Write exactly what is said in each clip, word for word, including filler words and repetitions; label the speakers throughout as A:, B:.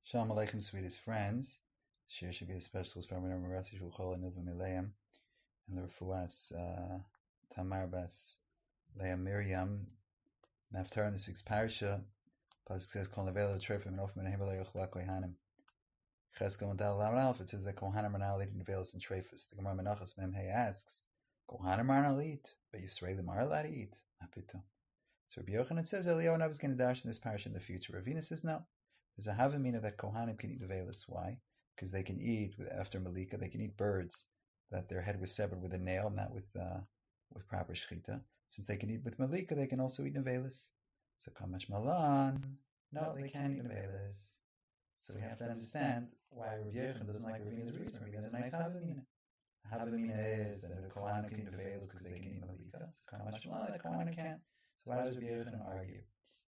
A: Shalom Aleichem, sweetest friends. Shir should be a special for Rabbi Rassi Shulchol and Nilva Mileim and the Refuats uh, Tamar Bas Leah Miriam. Naftar in this week's parsha, Pasuk says, "Kol nevela trefim and ofim and himela yochla kohanim." Cheskel and Dal Lamed Aleph. It says that kohanim are not allowed to eat nevelas and trefus. The Gemara Menachos Mem Hey asks, "Kohanim are not allowed to eat, but Yisraelim are allowed to eat." Apito. So Rabbi Yochanan says Eliyahu was going to dash in this parsha in the future. Ravina says no. There's a havamina that kohanim can eat nevelas. Why? Because they can eat with after malika. They can eat birds that their head was severed with a nail, not with uh, with proper shechita. Since they can eat with malika, they can also eat nevelas. So kamash malan, no, they can't eat nevelas. So we have to understand why Rabbi Yochanan doesn't like Ravina's reason. Ravina has a nice havamina. Havamina is that the kohanim can eat nevelas because they can eat malika. So kamash malan, the kohanim can't. So why does Rabbi Yochanan argue?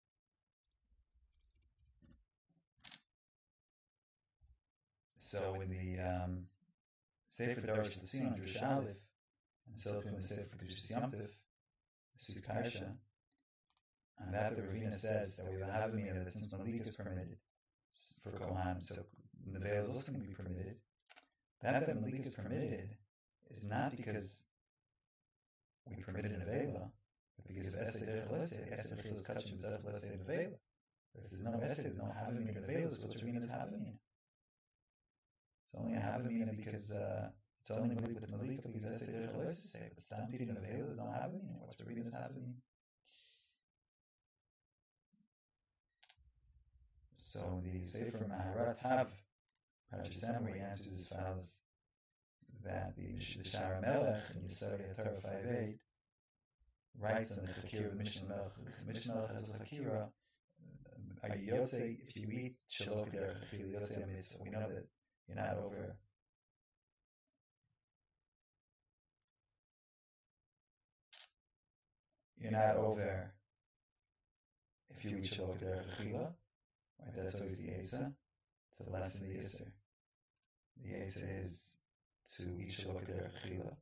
A: So in the um, Sefer Darash L'Tzion, Drush Aleph, and so in the Sefer Kedushas Yom Tov, this week's parsha, and that the Ravina says that we have a havamina that since malika is permitted for kohanim, so the veil is also going to be permitted. That that malika is permitted is not because we permitted an avela, but because of esed derech lesed. Esed derech kachim is derech lesed of avela. If there's no esed, there's no havamina of avela. So what's Ravina's havamina? It's only a havamina because uh, it's only malika with malika because that's a derech lesed say. But stam tidin of avela is no havamina. What's Ravina's havamina? So the Sefer Maharat Hav, Parashas Emor, he answers as follows: that the the Shara Melech in Yisrael Torah five eight writes on the Chakira of the Mishnah Melech. The Mishnah Melech has a Chakira. Are you yotze if you eat shalok derech achila yotze a mitzvah? We know that you're not over. You're not over if you eat shalok derech achila. Right, that's always the Eitzah, to lessen the Yisr. The Eitzah is to eat Shalok Derech Achila.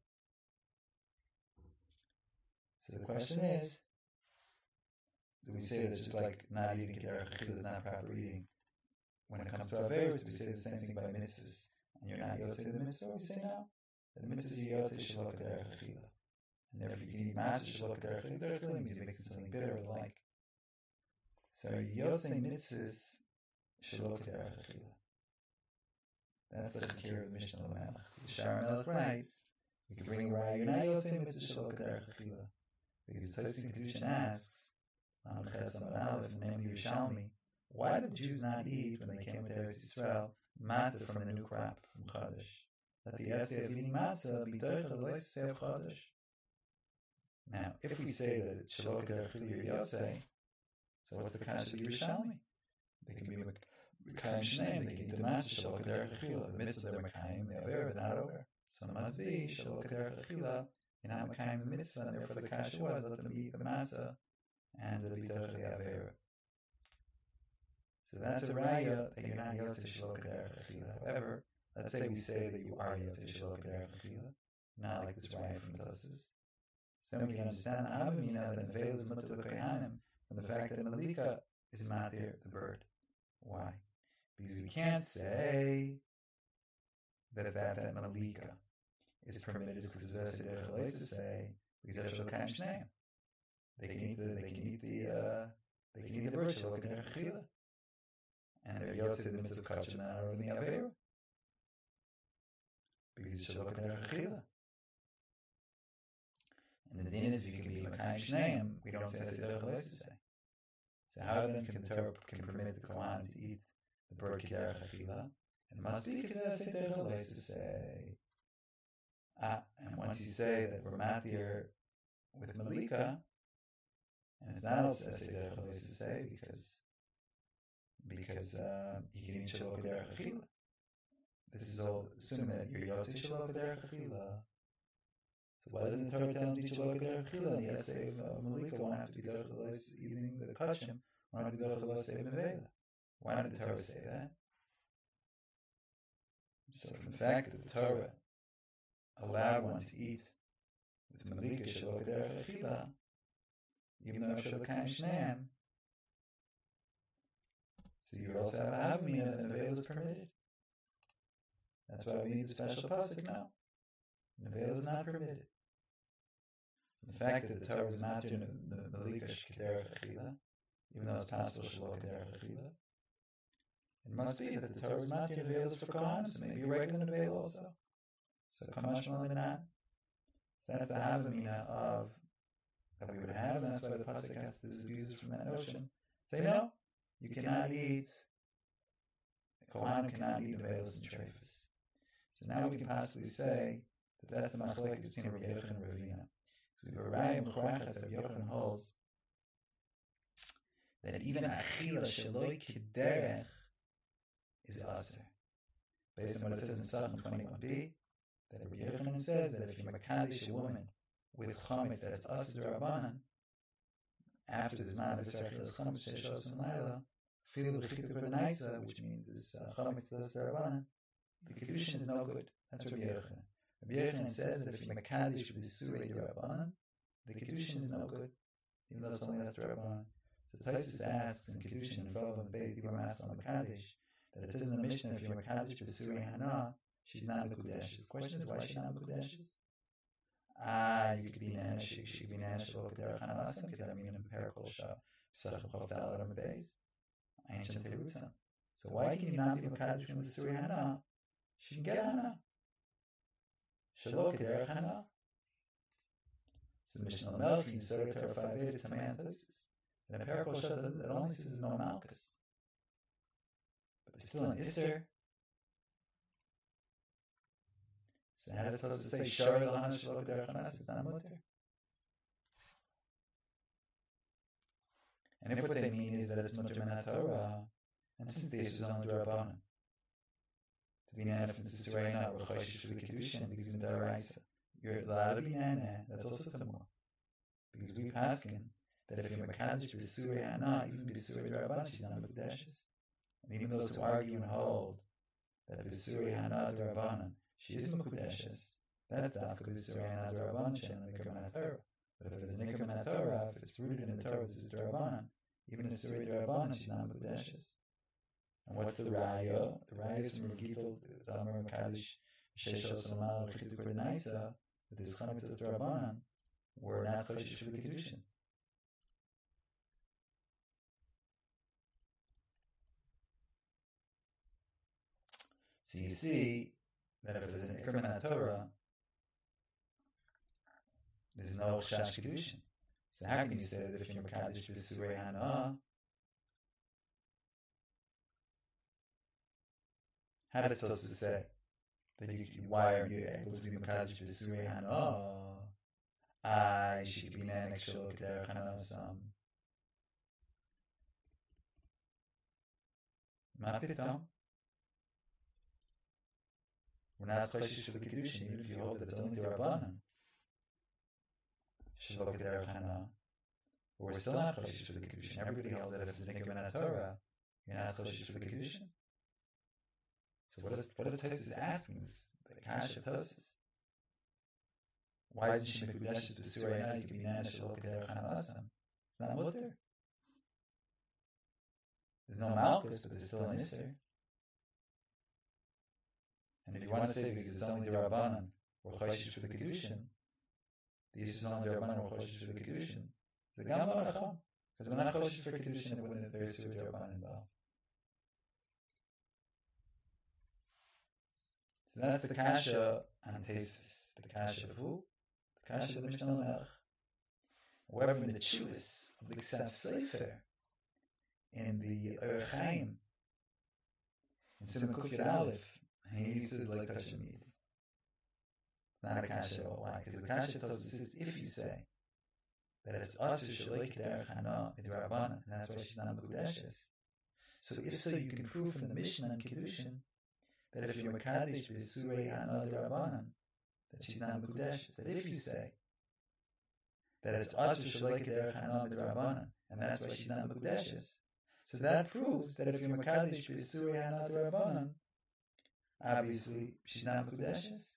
A: So the question is, do we say that just like not eating Derech Achila is not proper eating, when it comes to Averos, do we say the same thing by mitzvahs? And you're not Yotzei the mitzvah? We say no. The mitzvahs is Yotzei Shalok Derech Achila. And therefore you can eat matzah Shalok Derech Achila. Derech Achila means you're mixing something bitter or the like. So Yotzei mitzvahs Shalok Derech Achila. That's the Chakir of the Mishnah Melech. So the Shara Melech writes, we can bring a raya. You're not Yotzei mitzvah Shalok Derech Achila. Because Tosfos Kedushin asks, Lam Ches Amar Aleph, the name of the Yerushalmi, why did the Jews not eat when they came to Eretz Yisrael matzah from the new crop from Chodesh? That the essay of eating matzah be doichel lois say of Chodesh. Now, if we say that it's Shalok Derech Achila Yotzei, so what's the kasha of the Yerushalmi? They can be Mekayim Shneim, they can eat the matzah Shalok Derech Achila. The mitzvah they're Mekayim, the Aver, they're not over. So it must be Shalok Derech Achila, you're not Mekayim the mitzvah, and therefore the kasha was, let them eat the matzah, and they'll be Derech the Aver. So that's a raya that you're not Yotzei Shalok Derech Achila. However, let's say we say that you are Yotzei Shalok Derech Achila, not like this raya from Tosfos. So then we can understand the Havamina that Veil is Mutter L'Kohanim from the fact that Malika is Matir, the bird. Why? Because we can't say that that, that Malika is permitted because that's a to say because that's Shalokayim Shneim. They can eat the they can eat the uh, they can eat the bird Shalok Derech Achila, and they're Yotzei the mitzvah kachim not over the Aveira because Shalok Derech Achila. And the din is if you can be Mekayim Shneim, we don't say Derech to say. So how then can the Torah can permit the Kohanim to eat the bird Derech Achila? And it must be because that's Derech to say. Ah, and once you say that we're matir with Malika, and it's not also Derech to say because because uh, you can eat Shalok Derech Achila. This is all assuming that you're Yotzei Shalok Derech Achila. So why doesn't the Torah tell them to eat Shalok Derech Achila? And the essay of uh, Malika won't have to be Derech L'Lois eating the Kachim, won't have to be Derech L'Lois saving Nevela. Why did the Torah say that? So from the fact that the Torah allowed one to eat with Malika Shalok Derech Achila, even though Shalokayim Shneim, So you also have a havamina that Nevel is permitted. That's why we need the special pasuk now. Nevel is not permitted. The fact that the Torah was matter in the Malikash Kederach Achila, even though it's possible Shalom Kederach Achila, it must be that the Torah was matter in Nevel is for Kohanim, so maybe a regular Nevel also. So Kamash Malanan. So that's the havamina of that we would have, and that's why the pasuk has to disabuse us from that notion. Say no, you cannot eat. The Kohanim cannot eat Nevelos and Treifus. So now we can possibly say that that's the machlekes between Rabbi Yochanan and Ravina. So the Raya Mechurachas Rabbi Yochanan holds that even achila sheloi kederech is aser. Based on what it says in Psalm twenty-one b, that Rabbi Yochanan says that if you makadish a woman with chametz that's aser d'Rabbanan, after this man of Yisrael chametz sheishos u'mayla, filu b'chituk b'naisa, which means this uh, chametz that's d'Rabbanan, the kedushin is no good. That's Rabbi Yochanan. Rabbi Yochanan says that if you makadish with surei d'Rabbanan, the kedushin is no good, even though it's only that's d'Rabbanan. So Taisus asks in kedushin and Vav and Beis Yibam asks on Makadish that it says in the Mishnah if you're Makadish with surei hana, she's not Mekudesh. The question is why she's not Mekudesh? Ah, you could be Nanish, she could be Nanish, look at their Hanasam, could that mean in Perikol Shah, Psachim Chavdal Adam Beis, ancient Terutzam. So why can you not be Makadish from the surei hana? She can get hana. Shalok at their hana. So the Mishnah Melch, in Surah Torah five eight, it's a man Tosis. And in Perikol Shah, it only says there's no Malchus. But there's still an Isser. So how does it supposed to say, Shari Lahana Shalok Derech Hanas? It's not Mutter. And if what they mean is that it's Mutter Min Torah, and since the issue is only D'Rabbanan, to be Nana from the Surei not Rechoshish for the Kedushin, because in Daraisa, you're allowed to be Nana, that's also Tamur. Because we paskin that if you're Makadish with Surei Hana, even with Surei D'Rabbanan, she's not Mekudeshes. And even those who argue and hold that with Surei Hana D'Rabbanan, she is Mekudeshes, that's the Afka with Surei Hana D'Rabbanan, she and the Nikar Min Torah. But if it's a Nikar Min Torah, if it's rooted in the Torah, this is D'Rabbanan, even a Surei D'Rabbanan, she's not Mekudeshes. And what's the Raya? The Raya is from Regifel, the Amar Makadish, Sheshos Lamal, Chituk B'Naisa, with this Chametz D'Rabbanan, we're not Choshish for the Kedushin. So you see that if there's an Ikar Min Torah, there's no Chash Kedushin. So how can you say that if you're Makadish with Surei Hana, how is it supposed to say that you, why are you able to be Makadish with Surei Hana? I should be Nanik Shalok Derech Hana Sam. Mapitam. We're not Choshish for the Kedushin, even if you hold that it's only D'Rabbanan. Shalok Derech Hana. But we're still not Choshish for the Kedushin. Everybody holds that if it's Nikar Min Torah, you're not Choshish for the Kedushin. So what is what is Tosis asking? This the Kasha Tosis. Why isn't she Mekudeshes with Surei Hana? You could be Nana Shalok Derech Hana Asam. It's not Mutter. There's no Malchus, but there's still an Isser. And if you want to say because it's only D'Rabbanan or Choshish for the Kedushin, the Isser is only D'Rabbanan or Choshish for the Kedushin, it's a Gam Lo Nachon. Because we're not Choshish for Kedushin when there's Surei D'Rabbanan involved. So that's the Kasha on Tesis. The Kasha of who? The Kasha of the Mishnah Melech. However, in the Chuvas of the Ksaf Sefer, in the Orach Chaim, in Siman Kuf Yud Aleph, he says like Kasha Midi. Not a Kasha at all. Why? Because the Kasha tells us is if you say that it's Asr Shalei K'derech Hana D'Rabbanan, and that's why she's not Mekudeshes. So if so, you can prove from the Mishnah and Kedushin that if you're Makadish with Surei Hana D'Rabbanan, that she's not Mekudeshes. That if you say that it's Asr Shalei K'derech Hana D'Rabbanan, and that's why she's not Mekudeshes, so that proves that if you're Makadish with Surei Hana D'Rabbanan, obviously she's not Mekudeshes.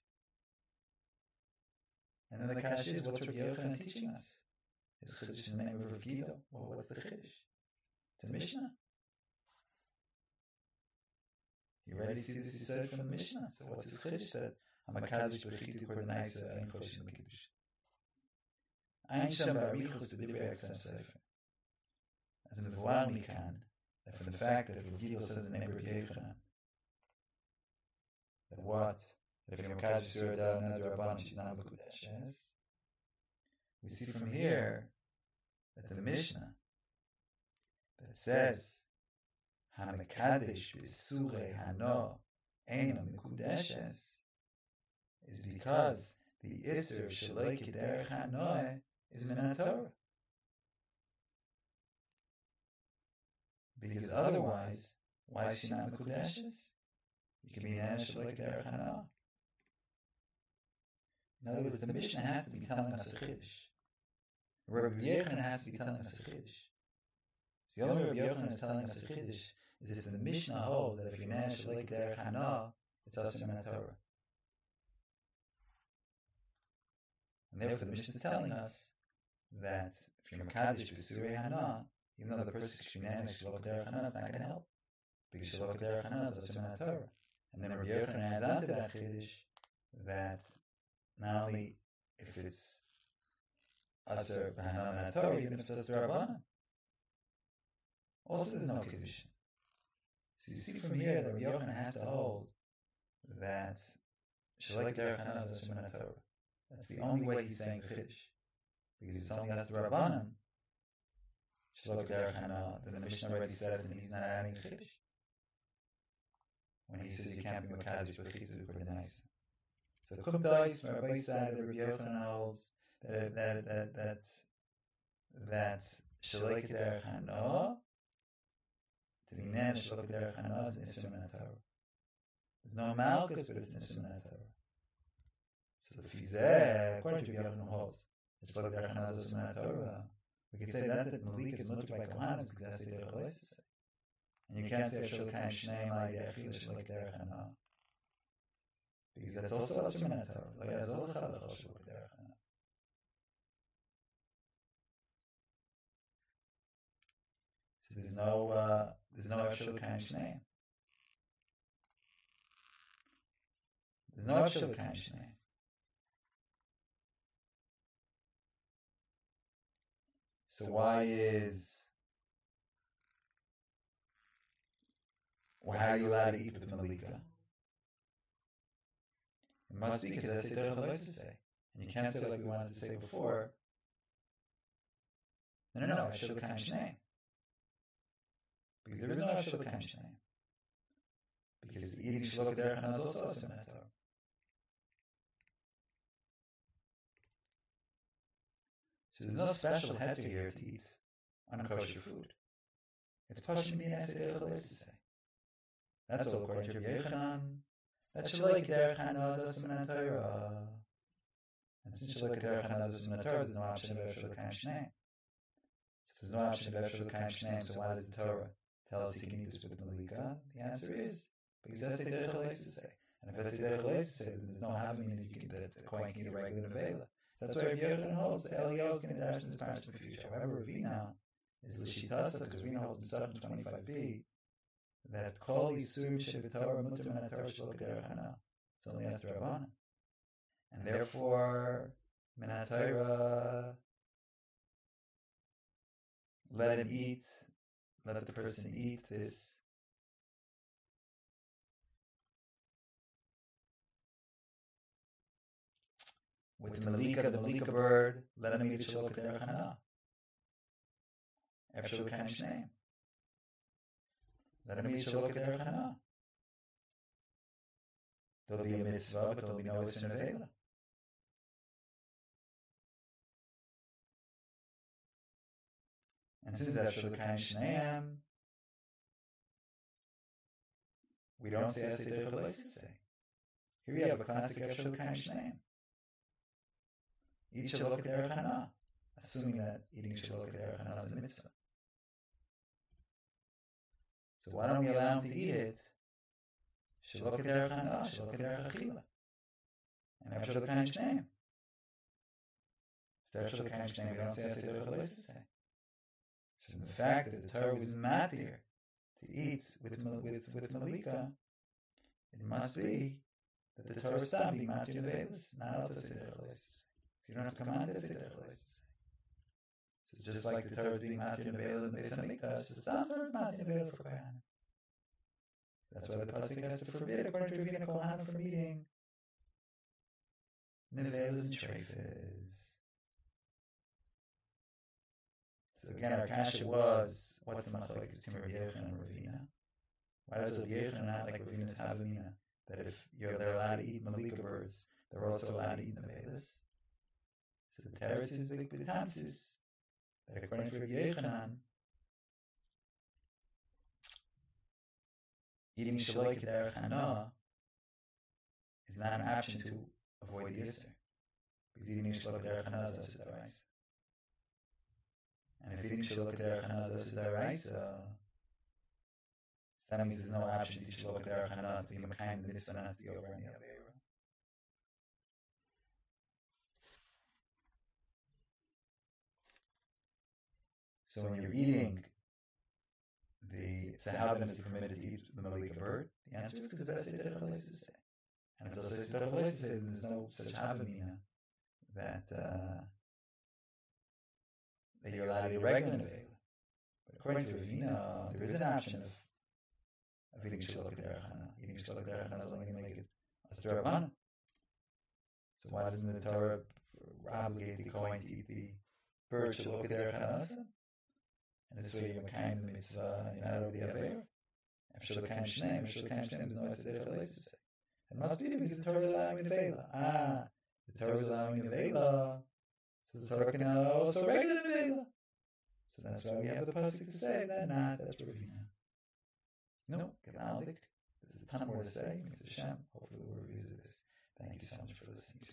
A: And then the Kash is, what's Rabbi Yochanan teaching us? Is Chiddush in the name of Rav Gida? Well, what's the Chiddush? It's a Mishnah. You already see this, he said from the Mishnah. So what's his chiddush that Hamakadosh b'chitu kordenaisa ein choshen l'kiddush? Ein sham ba'arichus b'divrei Aksem Sefer. As in the Vual Mikan, that from the fact that Rabbi Gidel says the name of Rabbi Yochanan, that what? That if you're Makadosh Surah Da'an Adar Rabbanan, she's not B'kudesh, yes? We see from here that the Mishnah that says Hamakadosh b'surei hano eina mikudeshes is because the Isser Shaloi Kederech Hanoeh is min Torah. Because otherwise, why is she not mikudeshes? You can be an Shaloi Kederech Hanoeh. In other words, the Mishnah has to be telling us a chiddush. Rabbi Yochanan has to be telling us a chiddush. So the only way Rabbi Yochanan is telling us a chiddush is if the Mishnah holds that if you manage to like derech hana, it's also min Torah. And therefore the Mishnah is telling us that if you're Makadosh b'surei hana, even though the person should manage to like derech hana, it's not going to help. Because shalok derech hana is also min Torah. And then Rabbi Yochanan adds on to that chiddush that not only if it's aser b'hana min Torah, even if it's aser rabbanan, also there's no kiddushin. So you see from here that Rabbi Yochanan has to hold that shalek derech hana is aser min Torah. That's the only way he's saying chiddush. Because if it's only aser rabbanan, shalek derech hana, then the Mishnah already said it, and he's not adding chiddush. When he says you can't be makadosh b'chitu kordenaisa. So the Kumdais, Rabbi side, the Rabbi Yochanan holds that that that that that shalek derech hana, to be nan shalek derech hana is an isur min Torah. There's no malchus, but it's an isur min Torah. So the fizeh, according to Rabbi Yochanan holds that shalek derech hana is isur min Torah. We could say that that malik is mutter by kohanim because that's the derech leis. And you can't say shalek haim shnei ma'ay yachil shalek derech hana. Because that's also asur min Torah. Like that's all the chalach of shalek derech hana. So there's no uh, there's no shalek haim shnei. There's no shalek haim shnei. So why is well, how are you allowed to eat with malika? It must be because that's the derech leis to say. And you can't say like we wanted to say before. No, no, no, shalek haim shnei. Because there is no shalek haim shnei. Because eating shalok derech hana is also asur min Torah. So there's no special heter here to eat unkosher food. It's pashim min as derech leis to say. That's all according to Rabbi Yochanan. That shalok derech hana is asur min Torah. And since shalok derech hana is asur min Torah, there's no option of shalok haim shnei. So there's no option of shalok haim shnei. So why does the Torah tell us you can eat this with malika? The answer is because that's the derech leis to say. And if that's the derech leis to say, then there's no having that you can that the kohen can eat a regular nevela. That's why Rabbi Yochanan holds that Eliyahu is going to dash in this parsha in the future. However, Ravina is l'shitasa because Ravina holds himself in twenty-five b that kol yisurim shebetorah mutar min haTorah shalok derech hana. It's only as rabbanan, and therefore min haTorah let him eat, let the person eat this. With the malika, the malika bird, let him eat the shalok derech hana. After shalok haim shnei. Let him eat shalok derech hana. There'll be a mitzvah, but there'll be no isur nevela. And since that's shalok haim shnei, we don't say as derech leis to say. Here we have a classic of shalok haim shnei. Eat shalok derech hana, assuming that eating shalok derech hana is a mitzvah. So why don't we allow him to eat it? Shalok derech hana, shalok derech achila, and have shalok haim shnei. Instead of shalok haim shnei, we don't say as derech leis to say. So the fact that the Torah was matir to eat with with with malika it must be that the Torah stopped being Matir Nevelis, not else to say Derech. You don't have to command to say Derech. So just like the Torah is being Matir Nevelis in the Beis HaMikdash, the Stam Torah is Matir Nevelis for Kohanim. That's why the pasuk has to forbid, according to Ravina Kohanim, from eating nevelas and treifas. So again, our kasha was, what's the machlokes between Rabbi Yochanan and Ravina? Why does Rabbi Yochanan not like Ravina's havamina, that if you're they're allowed to eat malika birds, they're also allowed to eat nevelas? So the teretz is big b'tamtzis, that according to Rabbi Yochanan, eating shaloi k'derech hana is not an option to avoid the yisr, because eating shaloi k'derech hana is also d'oraisa. And if eating shaloi k'derech hana is also d'oraisa, that means there's no option to eat shaloi k'derech hana to be mekayim the mitzvah, not to be over any aveira. So when you're eating the, so how then is it permitted to eat the malika bird? The answer is because the best derech halayis is say. And if the best derech halayis is say, then there's no such havamina that uh, that you're allowed to eat a regular nevela. But according to Ravina, there is an option of of eating shalok derech hana. Eating shalok derech hana is only going to make it a d'rabbanan. So why doesn't the Torah obligate the Kohen to eat the bird shalok derech hana? And this way you're kind of the mitzvah, you're not over the aveir. I'm sure the kaim shneim, I'm sure the kaim shneim, there's no derech halayis to say. It must be because the Torah is allowing nevela. Ah, the Torah is allowing nevela, so the Torah can also regular nevela. So that's why we have the pasuk to say that. Nah, that's Ravina. No, Gavaldik. There's a ton more to say. Hopefully we'll revisit this. Thank you so much for listening.